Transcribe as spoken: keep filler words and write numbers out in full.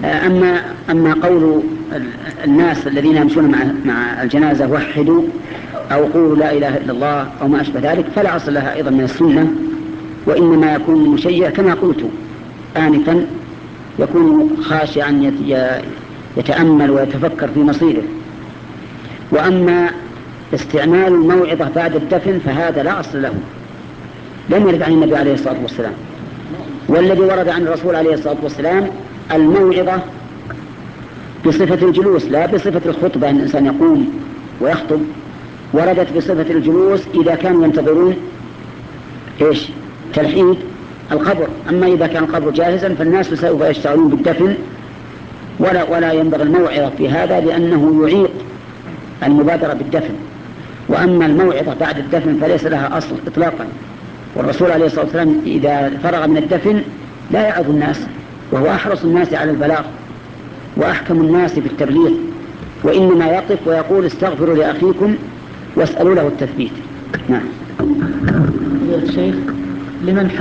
أما أما قول الناس الذين يمشون مع مع الجنازة وحدوا أو قولوا لا إله إلا الله أو ما أشبه ذلك فلا أصل لها أيضا من السنة، وإنما يكون مشيع كما قلت آنفا، يكون خاشعا يتأمل ويتفكر في مصيره. وأما استعمال الموعظة بعد الدفن فهذا لا أصل له، لم يرد عن النبي عليه الصلاة والسلام. والذي ورد عن الرسول عليه الصلاة والسلام الموعظة بصفة الجلوس لا بصفة الخطبة، أن الإنسان يقوم ويخطب. وردت بصفة الجلوس إذا كانوا ينتظرون إيش؟ تلحيد القبر. أما إذا كان القبر جاهزا فالناس سوف يشتغلون بالدفن، ولا, ولا ينبغي الموعظة في هذا لأنه يعيق المبادرة بالدفن. وأما الموعظة بعد الدفن فليس لها أصل إطلاقا، والرسول عليه الصلاة والسلام إذا فرغ من الدفن لا يعظ الناس، وهو أحرص الناس على البلاغ وأحكم الناس بالتبليغ، وإنما يقف ويقول استغفروا لأخيكم واسألوا له التثبيت. نعم. يا شيخ، لمن